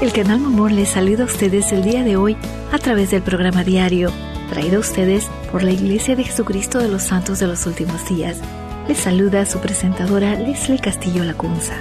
El Canal Mormón les saluda a ustedes el día de hoy a través del programa diario, traído a ustedes por la Iglesia de Jesucristo de los Santos de los Últimos Días. Les saluda su presentadora Leslie Castillo Lacunza.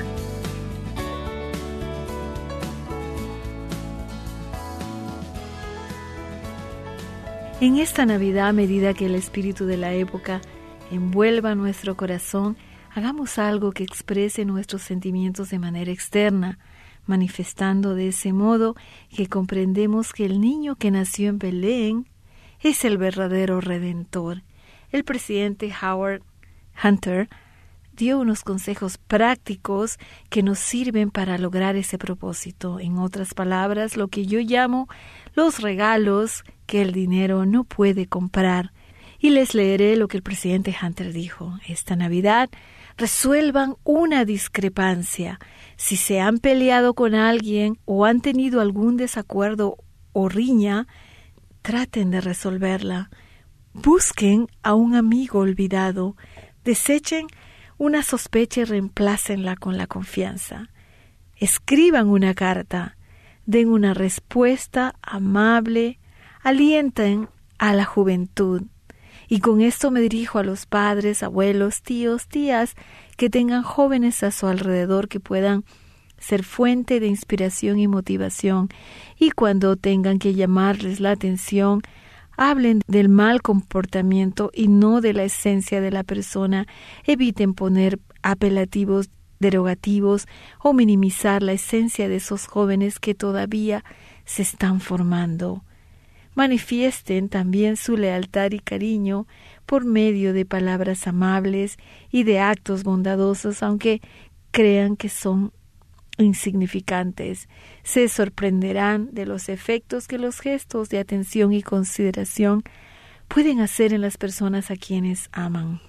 En esta Navidad, a medida que el espíritu de la época envuelva nuestro corazón, hagamos algo que exprese nuestros sentimientos de manera externa, manifestando de ese modo que comprendemos que el niño que nació en Belén es el verdadero Redentor. El presidente Howard Hunter dio unos consejos prácticos que nos sirven para lograr ese propósito. En otras palabras, lo que yo llamo los regalos que el dinero no puede comprar. Y les leeré lo que el presidente Hunter dijo. Esta Navidad, resuelvan una discrepancia. Si se han peleado con alguien o han tenido algún desacuerdo o riña, traten de resolverla. Busquen a un amigo olvidado. Desechen una sospecha y reemplácenla con la confianza. Escriban una carta. Den una respuesta amable. Alienten a la juventud. Y con esto me dirijo a los padres, abuelos, tíos, tías que tengan jóvenes a su alrededor que puedan ser fuente de inspiración y motivación. Y cuando tengan que llamarles la atención, hablen del mal comportamiento y no de la esencia de la persona. Eviten poner apelativos derogativos o minimizar la esencia de esos jóvenes que todavía se están formando. Manifiesten también su lealtad y cariño por medio de palabras amables y de actos bondadosos, aunque crean que son insignificantes. Se sorprenderán de los efectos que los gestos de atención y consideración pueden hacer en las personas a quienes aman.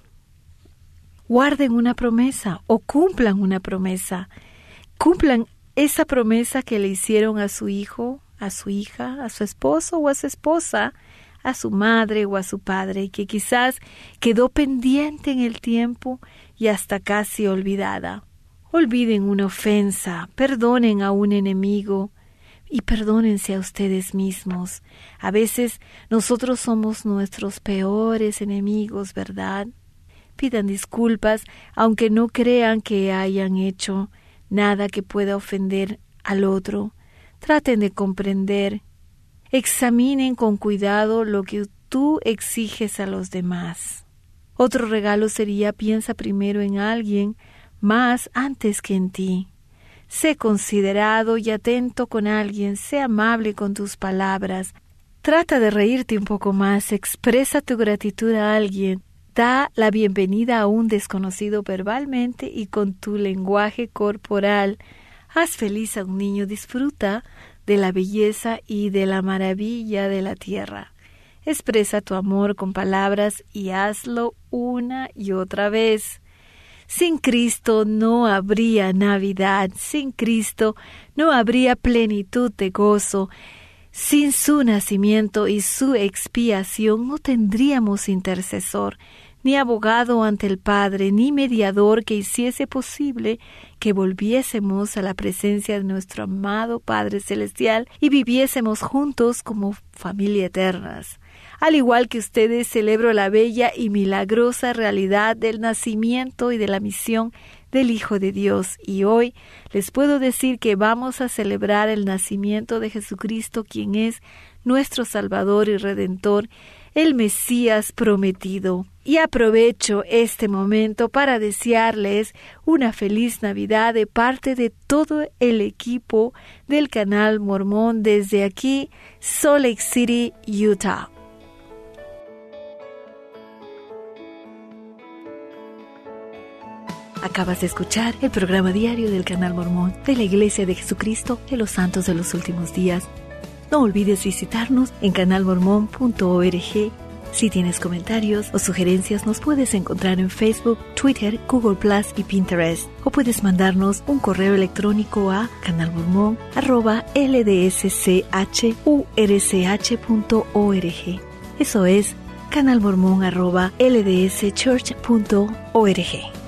Guarden una promesa o cumplan una promesa. Cumplan esa promesa que le hicieron a su hijo, a su hija, a su esposo o a su esposa, a su madre o a su padre, y que quizás quedó pendiente en el tiempo y hasta casi olvidada. Olviden una ofensa, perdonen a un enemigo y perdónense a ustedes mismos. A veces nosotros somos nuestros peores enemigos, ¿verdad? Pidan disculpas, aunque no crean que hayan hecho nada que pueda ofender al otro. Traten de comprender. Examinen con cuidado lo que tú exiges a los demás. Otro regalo sería: piensa primero en alguien más antes que en ti. Sé considerado y atento con alguien. Sé amable con tus palabras. Trata de reírte un poco más. Expresa tu gratitud a alguien. Da la bienvenida a un desconocido verbalmente y con tu lenguaje corporal. Haz feliz a un niño. Disfruta de la belleza y de la maravilla de la tierra. Expresa tu amor con palabras y hazlo una y otra vez. Sin Cristo no habría Navidad. Sin Cristo no habría plenitud de gozo. Sin su nacimiento y su expiación no tendríamos intercesor, ni abogado ante el Padre, ni mediador que hiciese posible que volviésemos a la presencia de nuestro amado Padre Celestial y viviésemos juntos como familia eternas. Al igual que ustedes, celebro la bella y milagrosa realidad del nacimiento y de la misión del Hijo de Dios. Y hoy les puedo decir que vamos a celebrar el nacimiento de Jesucristo, quien es nuestro Salvador y Redentor, el Mesías prometido. Y aprovecho este momento para desearles una feliz Navidad de parte de todo el equipo del Canal Mormón desde aquí, Salt Lake City, Utah. Acabas de escuchar el programa diario del Canal Mormón de la Iglesia de Jesucristo de los Santos de los Últimos Días. No olvides visitarnos en canalmormon.org. Si tienes comentarios o sugerencias, nos puedes encontrar en Facebook, Twitter, Google Plus y Pinterest. O puedes mandarnos un correo electrónico a canalmormon@ldschurch.org. Eso es canalmormon@ldschurch.org.